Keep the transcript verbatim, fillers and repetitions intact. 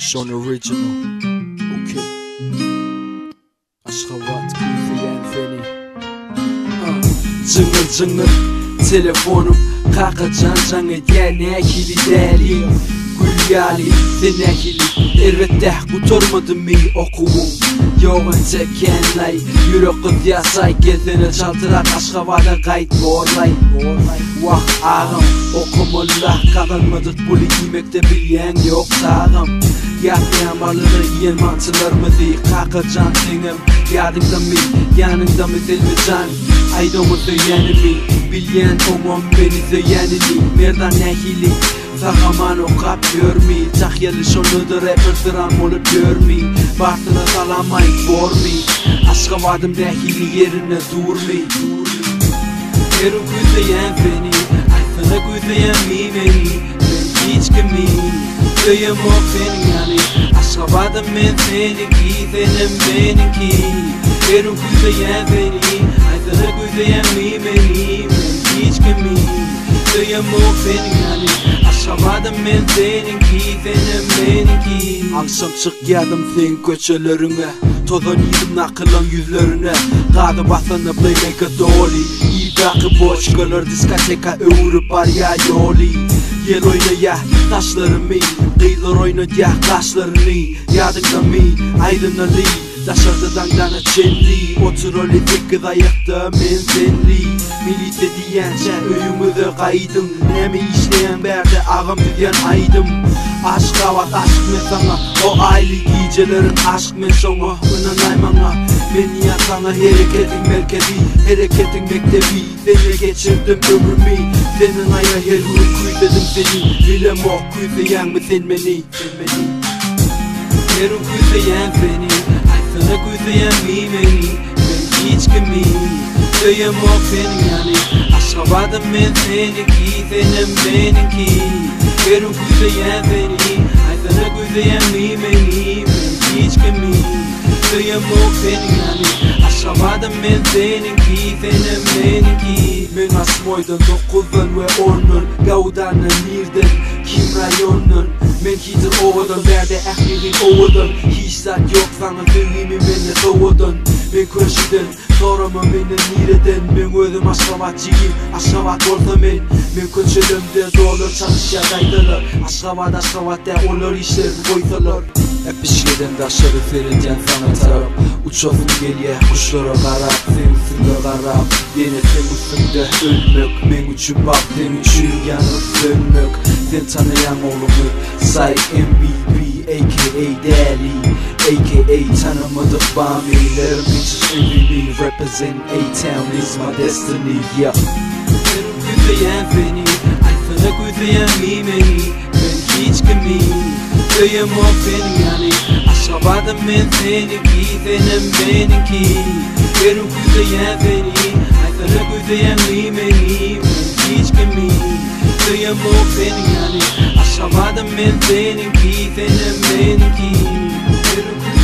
Sean Original. Okay. Aşkavat kuyuyen feni. Cıngır cıngır telefonum kakacan canı dene kili deli Gülyali dene kili elbette kurtarmadım mi okuğum Yoğun tekenlay yürek kız yasay gezene çaltırak Aşkavada kayıt borlay Vah ağam okumullah kalınmadık buli giymekte bilyen yok sağım Yatmayan varlığı yiyen mantılar mı değil Kakacan dingim yadımda mi yanında mı zilmi can Aydomu söyenimi bilyen omum beni söyenini Merdan nehili Sağaman o kap görmi Tahyeli şonudur rapper sıram olup görmi Bartına salamayı formi Aşkavadım dehili yerine durmi Eru güzeyen beni Aysana güzeyen mi beni Ben hiç kimi Söyüm o senin yani Aşkavadım ben seninki Senin benimki Eru güzeyen beni Aysana güzeyen mi beni Ben hiç kimi Söyüm o senin yani Aşkavadım ben seninki Senin benimki Akşam çık geldim senin köşelerine Tozan yedim nakılan yüzlerine Kadı basana playmaker doli İyi dakı boş kalır diskoteka Öğürüp var ya yoli Yel oynaya taşlarımı Kıyılar oynaya kaşlarını Yadında mi aydınali Taşardı dangdana çelli Oturoli tek ayakta men senli Milite diyense öyümüzü kaydım Nemi işleyen berde ağım diyen aydım Aşk havat aşk men sana O aylı gecelerin aşk men şoğu Önün aymana Men yatana hareketin merkezi Hareketin mektebi Seni geçirdim ömrümü Senin aya her vurup kuydedim seni Bilem o kuydeyen mi sen beni Yerim kuydeyen seni Sana güzeyen mi beni Ben hiç kimi Söyüm o senin yani Aşkavadım ben seninki Senin benimki Yerim güzeyen beni Sana güzeyen mi beni Ben hiç kimi Söyüm o senin yani Aşkavadım ben seninki Senin benimki Men asmoydun dokuzun ve onun Gavdanın nirden Kim rayonun Men hitir ovadın Berde ehlirin ovadın Hiç zat yok sana düğümü beni soğudun Men köşüdün Soramı beni nireden Men özüm aşkavatçıyım Aşkavat olsa men Men köşülümde zorlar çalış ya daydılar Aşkavat aşkavatta olur işler koysalar Hep işleden taşları verirken sana taraf Uçasın geliye kuşlara karab Sen üstünde karab Yine sen üstünde ölmek Men uçup bak sen uçur yanıp sönmek Sen tanıyan oğlumu Say M V P A K A Daddy A K A tanımadık bamilerim Bitches envy me Represent A-Town is my destiny yeah Benim güzeyen beni Aysana güzeyen mi beni Ben hiç kimi Söyüm o senin yani Aşkavadım ben seninki Senin benimki Benim güzeyen beni Aysana güzeyen mi beni Ben hiç kimi Söyüm o senin yani Aşkavadım ben seninki Senin benimki